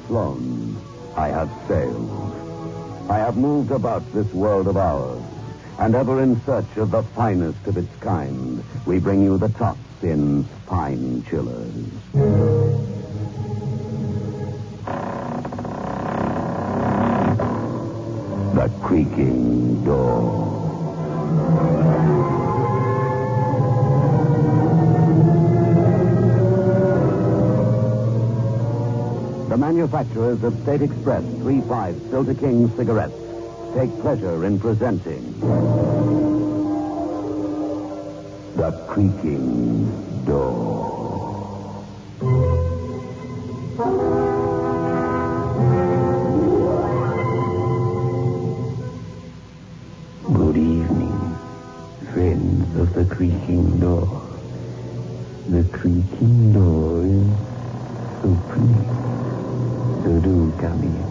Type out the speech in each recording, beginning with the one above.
flown. I have sailed. I have moved about this world of ours. And ever in search of the finest of its kind, we bring you the tops in Spine Chillers. The creaking door. The manufacturers of State Express 3-5 Filter King cigarettes take pleasure in presenting The Creaking Door. Good evening, friends of The Creaking Door. The creaking door is opening, so do come in.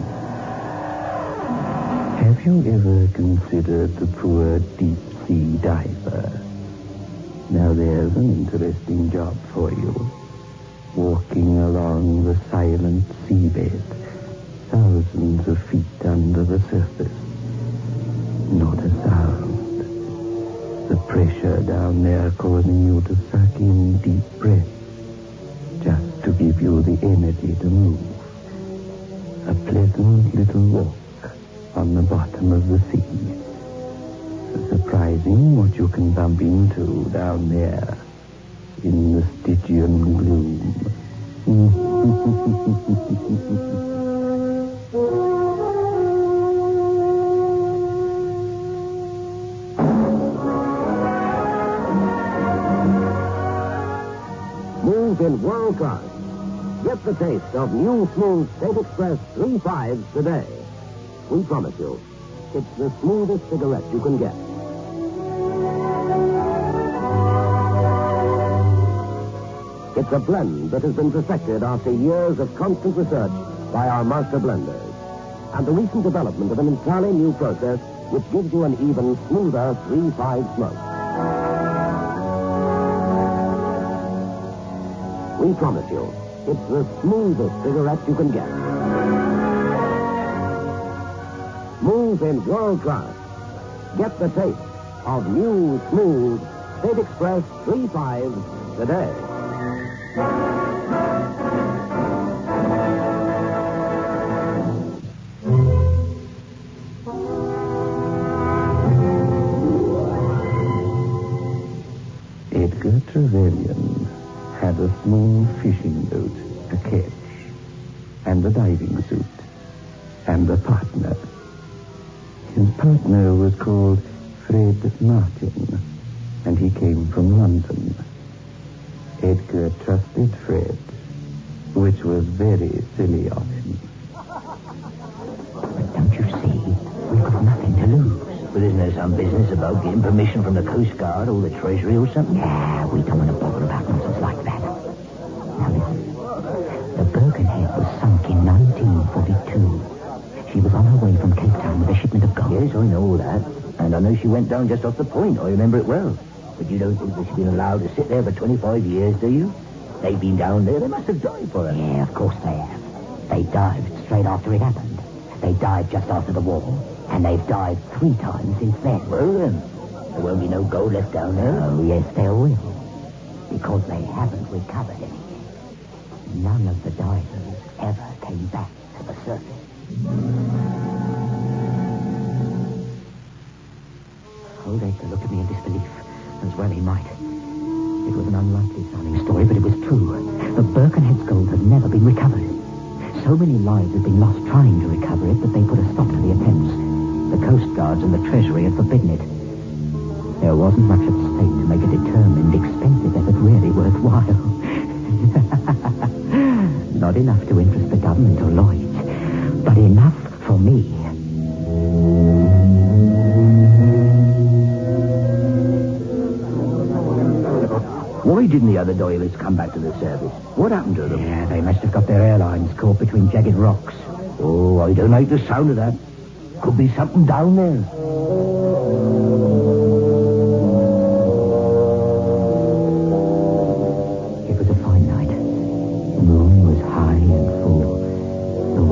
Have you ever considered the poor deep-sea diver? Now there's an interesting job for you. Walking along the silent seabed, thousands of feet under the surface. Not a sound. The pressure down there causing you to suck in deep breaths, just to give you the energy to move. A pleasant little walk on the bottom of the sea. Surprising what you can bump into down there in the Stygian gloom. Move in world class. Get the taste of new smooth State Express 3-5s today. We promise you, it's the smoothest cigarette you can get. It's a blend that has been perfected after years of constant research by our master blenders. And the recent development of an entirely new process which gives you an even smoother 3-5 smoke. We promise you, it's the smoothest cigarette you can get. Move in world class. Get the taste of new, smooth State Express 3-5s today. Edgar Trevelyan had a small fishing boat, a ketch, and a diving suit, and a partner. His partner was called Fred Martin, and he came from London. Edgar trusted Fred, which was very silly of him. But don't you see? We've got nothing to lose. But isn't there some business about getting permission from the Coast Guard or the Treasury or something? Yeah, we don't want to bother about nonsense like that. Now listen. The Birkenhead was sunk in 1942. She was on her way from Cape Town with a shipment of gold. Yes, I know all that. And I know she went down just off the point. I remember it well. But you don't think that she's been allowed to sit there for 25 years, do you? They've been down there. They must have died for her. Yeah, of course they have. They dived straight after it happened. They dived just after the war. And they've dived 3 times since then. Well, then, there won't be no gold left down there. Oh, yes, there will. Because they haven't recovered any. None of the divers ever came back to the surface. Old Edgar looked at me in disbelief, as well he might. It was an unlikely sounding story, but it was true. The Birkenhead's gold had never been recovered. So many lives had been lost trying to recover it that they put a stop to the attempts. The Coast Guards and the Treasury had forbidden it. There wasn't much at stake to make a determined, expensive effort really worthwhile. Not enough to interest the government or Lloyd's, but enough for me. Why didn't the other divers come back to the surface? What happened to them? Yeah, they must have got their airlines caught between jagged rocks. Oh, I don't like the sound of that. Could be something down there. It was a fine night. The moon was high and full. The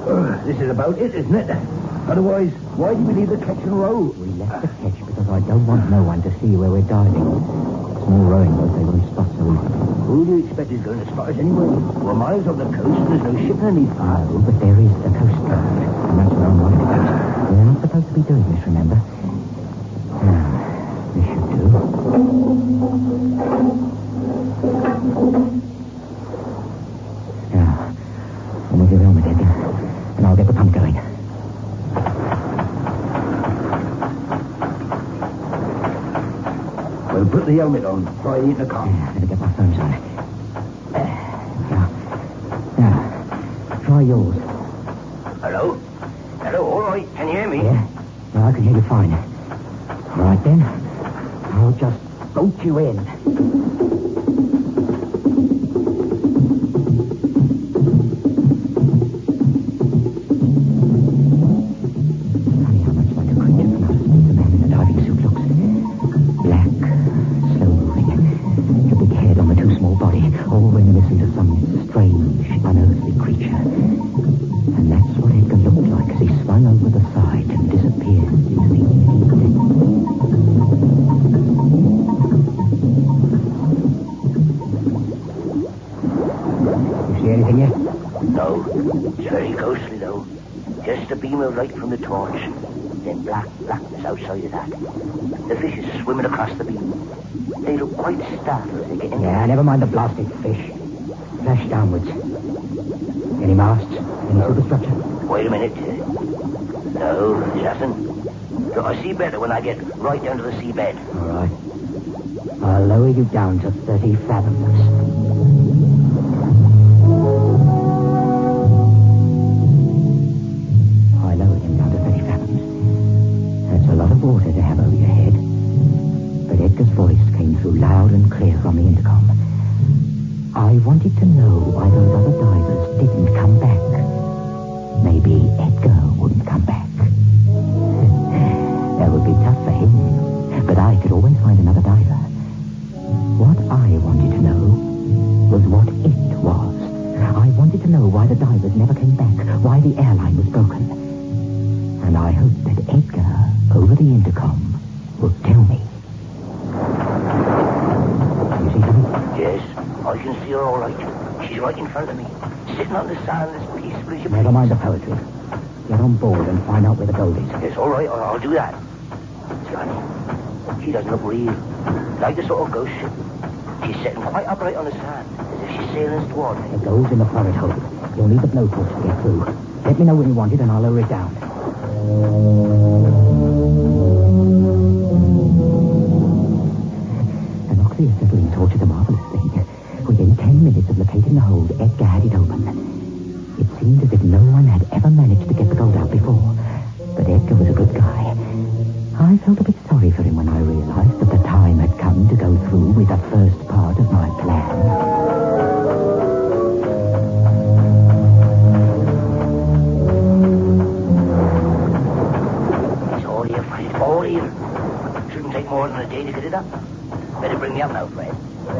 This is about it, isn't it? Otherwise, why did we leave the ketch and row? We left the ketch because I don't want no one to see where we're diving. Small rowing boats, they won't spot so easily. Who do you expect is going to spot us anyway? We're miles off the coast and there's no ship underneath. Oh, but there is the Coast Guard, and that's where I'm wanted to go. We're not supposed to be doing this, remember? Now, this should do. Now, remove your helmet, Edgar, and I'll get the pump going. Well, put the helmet on. Try the intercom. Yeah, better get my phones on. Now, try yours. Hello? Hello, all right. Can you hear me? Yeah? No, I can hear you fine. All right, then. I'll just bolt you in. Funny how much like a creature from outer space the man in the diving suit looks. Black, slow-moving. The big head on the too small body, all reminiscent of some strange, unearthly creature. And that's what Edgar looked like as he swung over the side and disappeared into the evening. You see anything yet? No. It's very ghostly, though. Just a beam of light from the torch. Then blackness outside of that. The fish is swimming across the beam. They look quite startled as they get in. Yeah, never mind the blasted fish. Flash downwards. Any masts? Any superstructure? Wait a minute. No, there's nothing. Look, I see better when I get right down to the seabed. All right. I'll lower you down to 30 fathoms. I lowered him down to 30 fathoms. That's a lot of water to have over your head. But Edgar's voice came through loud and clear from the intercom. I wanted to know why those other divers didn't come back. Maybe Edgar wouldn't come back. That would be tough for him, but I could always find another diver. What I wanted to know was what it was. I wanted to know why the divers never came back, why the airline was broken. And I hoped that Edgar, over the intercom, would tell me. You see something? Yes, I can see her all right. She's right in front of me, sitting on the sand as peaceful as you Never mind the poetry. Get on board and find out where the gold is. Yes, all right, I'll do that. Johnny, she doesn't look real. Like the sort of ghost ship. She's sitting quite upright on the sand, as if she's sailing toward me. The gold's in the forward hold. You'll need the blowtorch to get through. Let me know when you want it and I'll lower it down. An oxy acetylene torch is a marvelous thing. Within 10 minutes of locating the hold, Edgar had it open. It seemed as if no one had ever managed to get the gold out before. But Edgar was a good guy. I felt a bit sorry for him when I realized that the time had come to go through with the first part of my plan. It's all here, Fred. All here. Shouldn't take more than a day to get it up. Better bring me up now, Fred.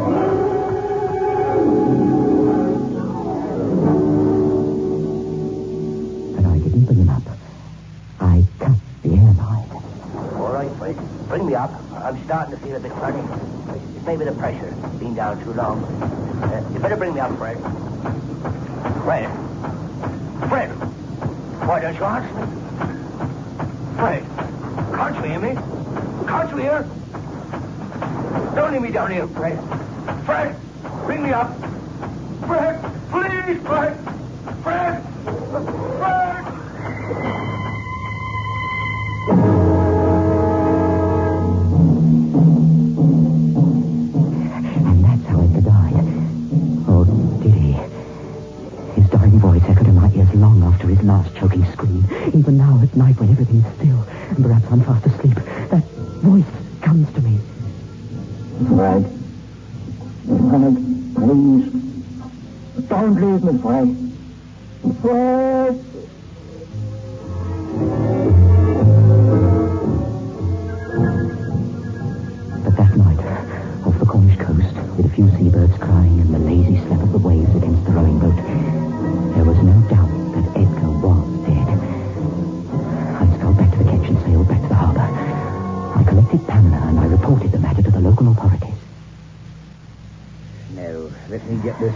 But I didn't bring him up. I cut the airline. All right, Fred. Bring me up. I'm starting to feel a bit funny. It's maybe the pressure. Been down too long. You better bring me up, Fred. Fred. Fred. Why don't you answer me? Fred. Can't you hear me? Can't you hear? Don't leave me down here, Fred. Fred. Bring me up. Fred. Please, Fred. Fred. Fred. And that's how Edgar died. Or did he? His dying voice echoed in my ears long after his last choking scream. Even now at night when everything's still, and perhaps I'm fast asleep, that voice comes to me. Fred. Fred, please. Don't leave me, Fred. Fred. But that night, off the Cornish coast, with a few seabirds crying and the lazy slap of the waves against the rowing boat, there was no doubt that Edgar was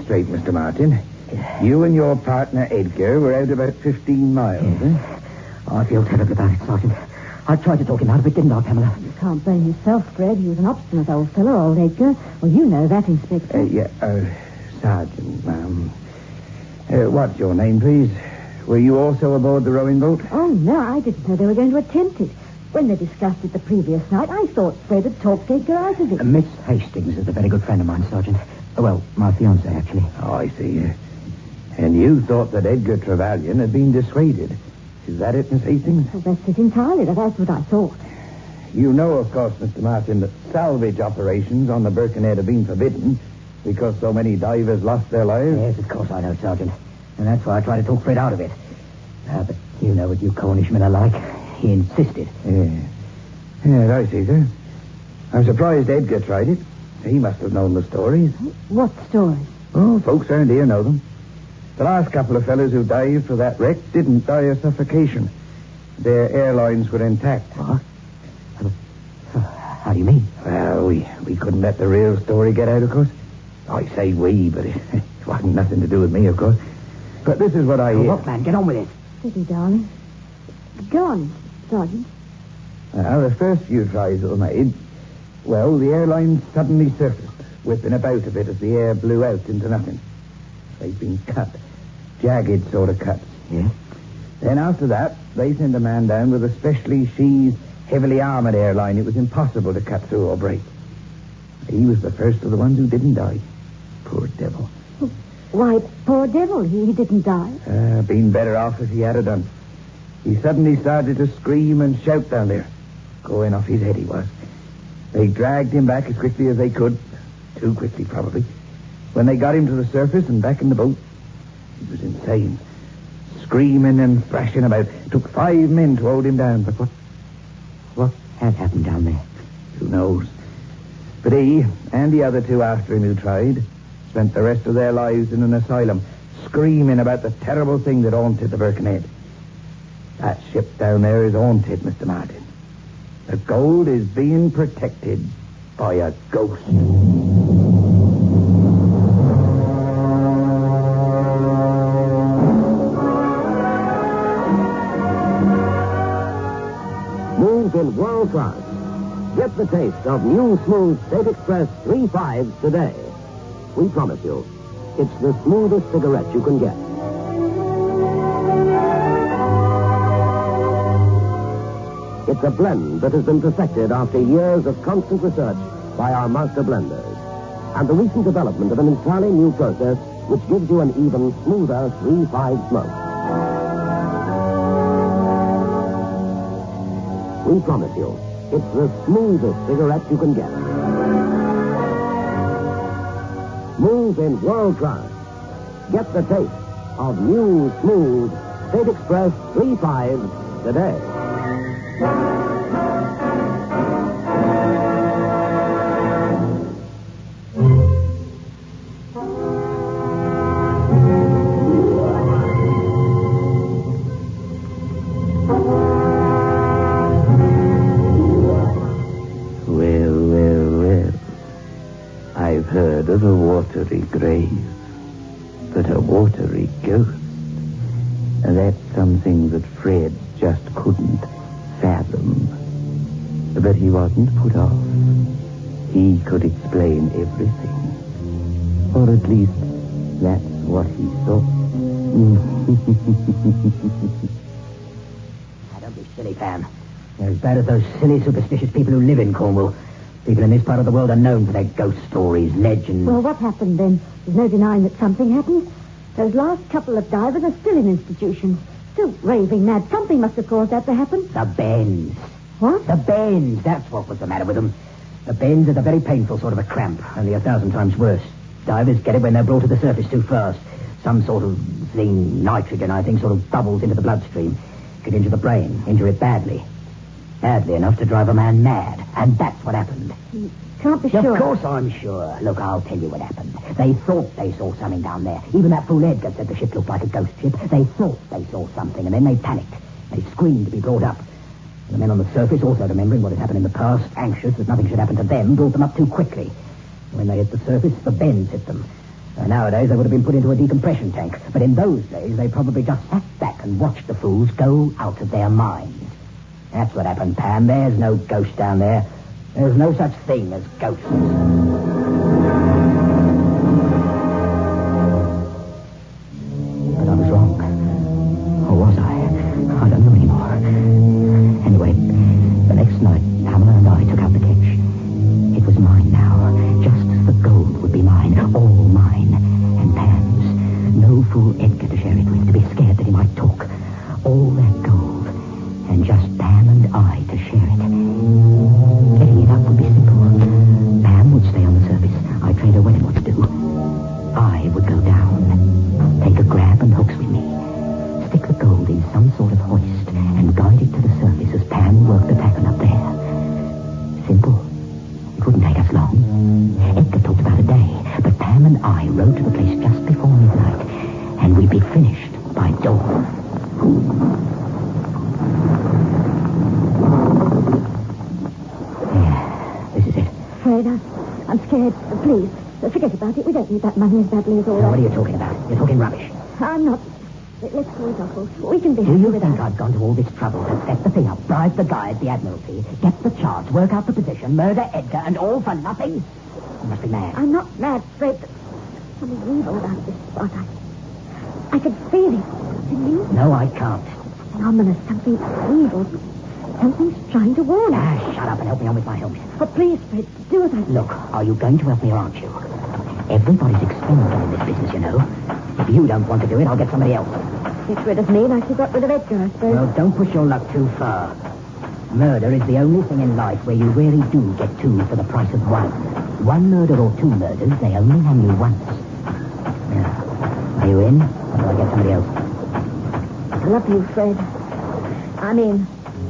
straight, Mr. Martin. You and your partner, Edgar, were out about 15 miles, eh? Oh, I feel terribly about it, Sergeant. I tried to talk him out of it, didn't I, Pamela? You can't blame yourself, Fred. He was an obstinate old fellow, old Edgar. Well, you know that, Inspector. Sergeant, ma'am. What's your name, please? Were you also aboard the rowing boat? Oh, no, I didn't know they were going to attempt it. When they discussed it the previous night, I thought Fred had talked Edgar out of it. Miss Hastings is a very good friend of mine, Sergeant. Well, my fiancée, actually. Oh, I see. And you thought that Edgar Trevelyan had been dissuaded. Is that it, Miss Hastings? Well, that's it entirely. That's what I thought. You know, of course, Mr. Martin, that salvage operations on the Birkenhead have been forbidden because so many divers lost their lives. Yes, of course I know, Sergeant. And that's why I tried to talk Fred out of it. But you know what you Cornishmen are like. He insisted. Yeah, I see, sir. I'm surprised Edgar tried it. He must have known the stories. What stories? Oh, folks around here know them. The last couple of fellows who dived for that wreck didn't die of suffocation. Their airlines were intact. What? How do you mean? Well, we couldn't let the real story get out, of course. I say we, but it wasn't nothing to do with me, of course. But this is what I hear. Look, man, get on with it. Steady, darling. Go on, Sergeant. The first few tries that were made, well, the airline suddenly surfaced, whipping about a bit as the air blew out into nothing. They'd been cut. Jagged sort of cuts. Yeah? Then after that, they sent a man down with a specially sheathed, heavily armored airline it was impossible to cut through or break. He was the first of the ones who didn't die. Poor devil. Why, poor devil, he didn't die. Been better off if he had done. He suddenly started to scream and shout down there. Going off his head he was. They dragged him back as quickly as they could. Too quickly, probably. When they got him to the surface and back in the boat, he was insane. Screaming and thrashing about. It took 5 men to hold him down, but What had happened down there? who knows? But he and the other 2 after him who tried spent the rest of their lives in an asylum, screaming about the terrible thing that haunted the Birkenhead. That ship down there is haunted, Mr. Martin. The gold is being protected by a ghost. Move in world class. Get the taste of new smooth State Express 3.5 today. We promise you, it's the smoothest cigarette you can get. It's a blend that has been perfected after years of constant research by our master blenders. And the recent development of an entirely new process which gives you an even smoother 3.5 smoke. We promise you, it's the smoothest cigarette you can get. Smooth in world class. Get the taste of new, smooth State Express 3.5 today. Well. I've heard of a watery grave, but a watery ghost. That's something that Fred just couldn't fathom. But he wasn't put off. He could explain everything. Or at least, that's what he thought. Don't be silly, Pam. They're as bad as those silly, superstitious people who live in Cornwall. People in this part of the world are known for their ghost stories, legends. Well, what happened then? There's no denying that something happened. Those last couple of divers are still in institutions. Still raving mad. Something must have caused that to happen. The bends. What? The bends. That's what was the matter with them. The bends are the very painful sort of a cramp, only 1,000 times worse. Divers get it when they're brought to the surface too fast. Some sort of thing, nitrogen, I think, sort of bubbles into the bloodstream. Get into the brain, injure it badly. Badly enough to drive a man mad. And that's what happened. Can't be sure. Of course I'm sure. Look, I'll tell you what happened. They thought they saw something down there. Even that fool Edgar said the ship looked like a ghost ship. They thought they saw something, and then they panicked. They screamed to be brought up. The men on the surface, also remembering what had happened in the past, anxious that nothing should happen to them, brought them up too quickly. When they hit the surface, the bends hit them. Nowadays, they would have been put into a decompression tank. But in those days, they probably just sat back and watched the fools go out of their minds. That's what happened, Pam. There's no ghost down there. There's no such thing as ghosts. But I was wrong. Or was I? I don't know anymore. Anyway, the next night, Pamela and I took out the catch. It was mine now. Just as the gold would be mine. All mine. And Pam's. No fool Edgar to share it with, to be scared that he might talk. All that gold. And just Pam and I to share it. Getting it up would be simple. Pam would stay on the surface. I'd train her when and what to do. I would go down. Take a grab and hooks with me. Stick the gold in some sort of hoist and guide it to the surface as Pam worked the tackle up there. Simple. It wouldn't take us long. Edgar talked about a day, but Pam and I rode to the place just before midnight, and we'd be finished by dawn. Yeah, this is it. Fred, I'm scared. Please, forget about it. We don't need that money as badly as all Now, that. what are you talking about? You're talking rubbish. I'm not. Let's call it off. We can be Do happy you with think that. I've gone to all this trouble to set the thing up, bribe the guy at the Admiralty, get the charge, work out the position, murder Edgar, and all for nothing? You must be mad. I'm not mad, Fred. Something evil about this spot. I could feel it. Can you? No, I can't. Something ominous, something evil. Something's trying to warn us. Shut up and help me on with my helmet. Oh, please, Fred, do as I say. Look, are you going to help me or aren't you? Everybody's expendable in this business, you know. If you don't want to do it, I'll get somebody else. Get rid of me like you got rid of Edgar, I suppose. Well, don't push your luck too far. Murder is the only thing in life where you really do get two for the price of one. One murder or two murders, they only hang you once. Now, are you in, or do I get somebody else? I love you, Fred. I'm in.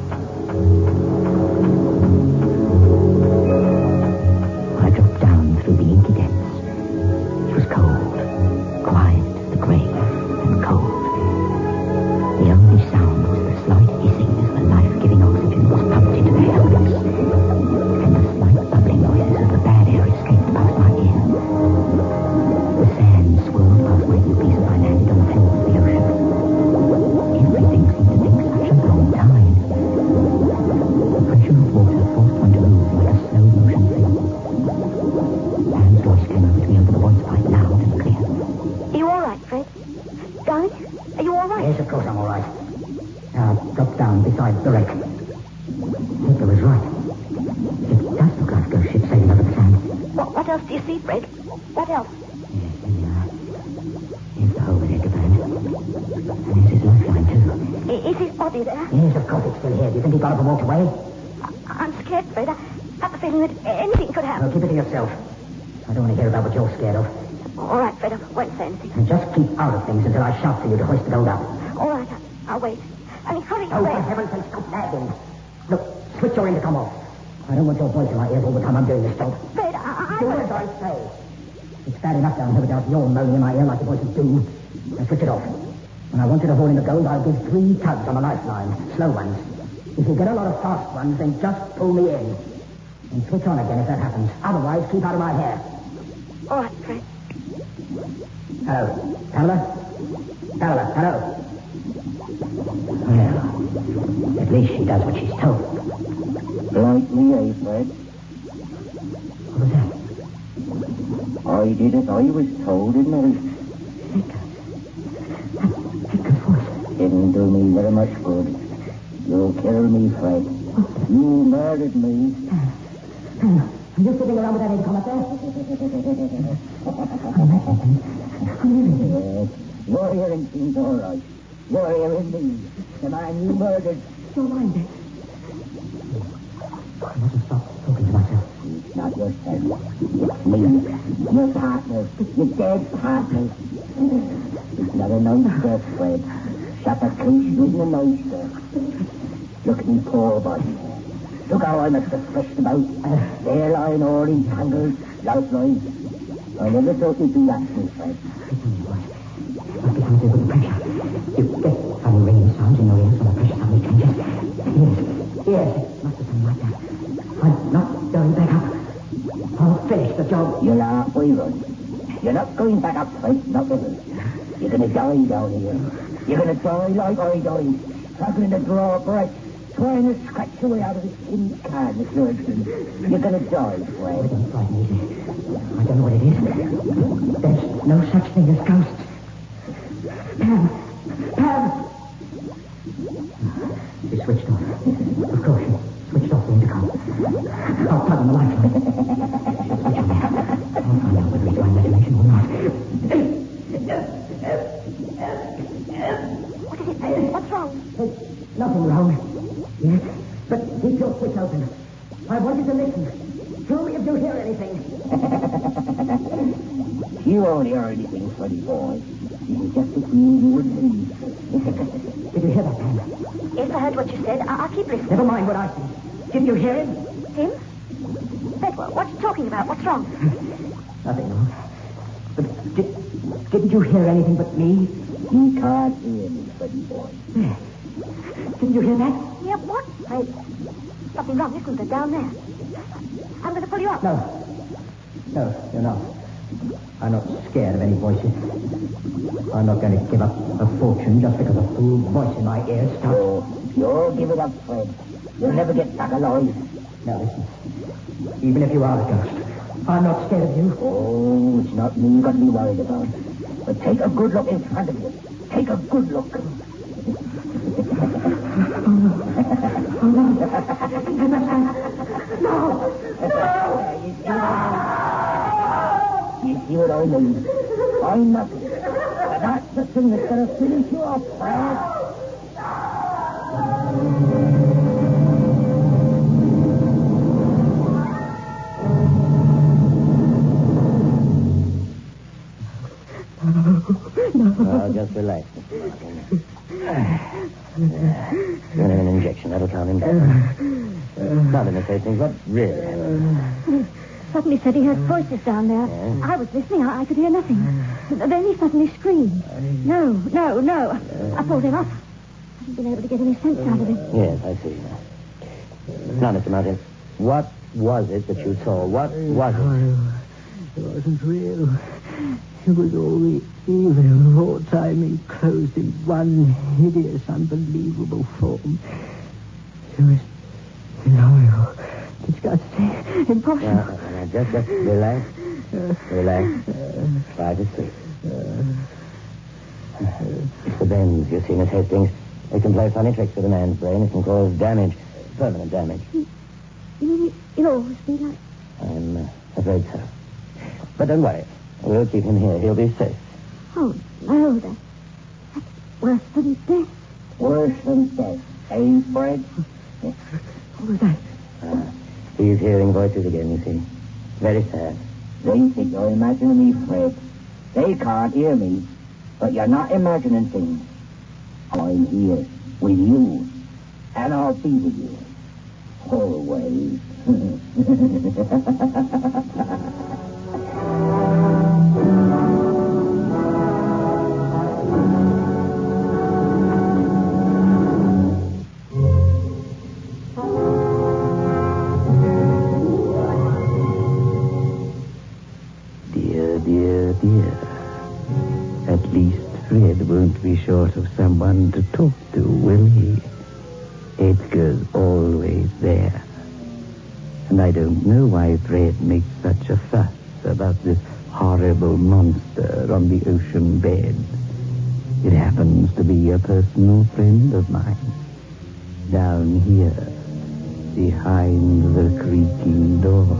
I dropped down through the inky depths. It was cold, quiet, the grave, and cold. The only sound was the slight hissing as the life-giving oxygen was pumped into the helmets, and the slight bubbling noises as the bad air escaped past my ear. The sand swirled past my earpiece as I landed on the floor of the ocean. Everything seemed to take such a long time. The pressure of water forced one to move like a slow-motion film. Pam's voice came over to me over the voice pipe, loud and clear. Are you all right, Fred? Darling, are you all right? Yes, of course I'm all right. Now, drop down beside the wreck. Edgar was right. It does look like a ghost ship sailing over the sand. What else do you see, Fred? What else? Yes, there we are. Here's the hole that Edgar burned. And here's his lifeline, too. Is his body there? Yes, of course it's still here. Do you think he got up and walked away? I'm scared, Fred. I have the feeling that anything could Well, happen. keep it to yourself. I don't want to hear about what you're scared of. All right, Fred, I won't say anything. And just keep out of things until I shout for you to hoist the gold up. All right, I'll wait. I mean, hurry, Oh, for Fred. heaven's sake, stop nagging. Look, switch your intercom off. I don't want your voice in my ears all the time I'm doing this job. Fred, Do as I say. It's bad enough down here without your moaning in my ear like your voices do. Now switch it off. When I want you to haul in the gold, I'll give 3 tugs on the lifeline. Slow ones. If you get a lot of fast ones, then just pull me in. And switch on again if that happens. Otherwise, keep out of my hair. All right, Fred. Hello. Pamela? Pamela, hello. Well, at least she does what she's told. Like me, eh, Fred? What was that? I did as I was told, didn't I? Edgar's voice. Didn't do me very much good. You'll kill me, Fred. You murdered me. Are you sitting around with that intercom up there? Yes. Your hearing seems all right. You're hearing me. The man you murdered. Your mind. I mustn't stop talking to myself. It's not yourself. It's me. Your partner. Your dead partner. It's not a nice death, Fred. Shot a case with a nice death. Look at me poor body. Look how I must have fleshed about. There lying all entangled. Lifeline. I never thought you'd do that to me, Fred. Must be something with the pressure. You get funny ringing sounds in your ears when the pressure suddenly changes. Yes, it must have been like that. I'm not going back up. I'll finish the job. You're halfway run. You're not going back up, Fred. Not ever. You're going to die down here. You're going to die like I died. Struggling to draw a breath. Trying to scratch your way out of this tin can, Mr. Urgent. You're going to die, Fred. Don't frighten me. I don't know what it is. There's no such thing as ghosts. Pam! She switched off. Of course, she switched off the intercom. I'll plug on the light. Switch on there. I'll find out whether it's my imagination or not. What is it? What's wrong? There's nothing wrong. Yes, but keep your switch open. I want you to listen. Tell me if you hear anything. You won't hear anything, Freddy boy. You can just assume you would leave. Did you hear that, Pam? Yes, I heard what you said. I'll keep listening. Never mind what I said. Did you hear him? Him? Fred, what are you talking about? What's wrong? Nothing wrong. But didn't you hear anything but me? You can't hear me, Freddy boy. Didn't you hear that? Yeah, what? Something wrong, isn't there, down there? I'm going to pull you up. No, you're not. I'm not scared of any voices. I'm not going to give up a fortune just because a fool voice in my ear stops. Oh, you'll give it up, Fred. You'll never get back alive. Now listen. Even if you are a ghost, I'm not scared of you. Oh, it's not me you've got to be worried about. But take a good look in front of you. Take a good look. You see what I mean? I'm nothing. But that's the thing that's going to finish you off, Fred. Oh, just relax. Give him an injection. That'll calm him down. Not in the things, but really. Suddenly said he heard voices down there. Yeah. I was listening. I could hear nothing. Then he suddenly screamed. No. I pulled him up. I haven't been able to get any sense out of him. Yes, I see. Now, Mr. Martin, what was it that you saw? What was it? It wasn't real. It was all the evil of all time enclosed in one hideous, unbelievable form. It was horrible, disgusting, impossible. Now, just relax. Relax. Try to sleep. It's the bends you see, Miss Hastings. They can play funny tricks with a man's brain. It can cause damage, permanent damage. You mean it'll always be like... I'm afraid so. But don't worry. We'll keep him here. He'll be safe. Oh, no, that's worse than death. Worse than death. Eh, Fred? What was that? He's hearing voices again, you see. Very sad. They think you're imagining me, Fred. They can't hear me. But you're not imagining things. I'm here with you. And I'll be with you. Always. Dear. At least Fred won't be short of someone to talk to, will he? Edgar's always there. And I don't know why Fred makes such a fuss about this horrible monster on the ocean bed. It happens to be a personal friend of mine. Down here, behind the creaking door.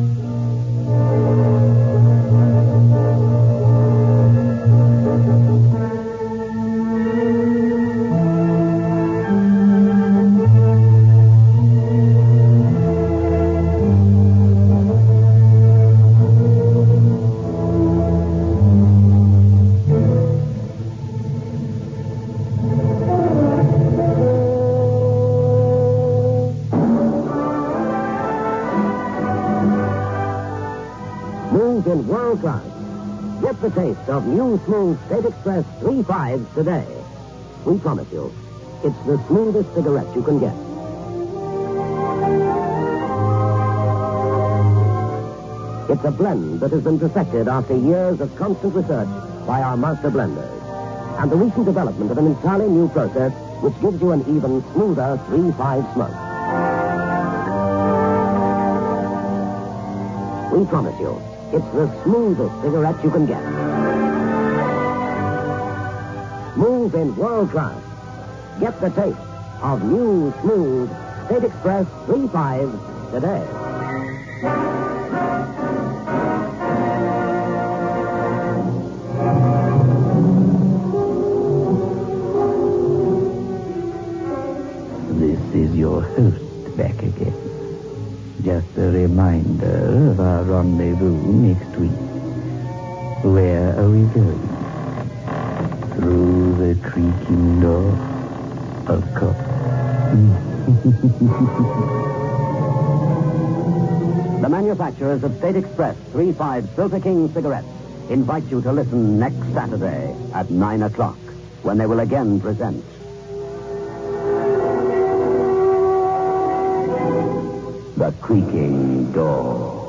In world class. Get the taste of new smooth State Express 3/5 today. We promise you, it's the smoothest cigarette you can get. It's a blend that has been perfected after years of constant research by our master blenders. And the recent development of an entirely new process which gives you an even smoother 3-5 smoke. We promise you, it's the smoothest cigarette you can get. Smooth in world class. Get the taste of new, smooth State Express 3-5 today. This is your host back again. Just a reminder of our rendezvous next week. Where are we going? Through the creaking door? Of course. The manufacturers of State Express 3-5 Filter King cigarettes invite you to listen next Saturday at 9 o'clock when they will again present The Creaking Door.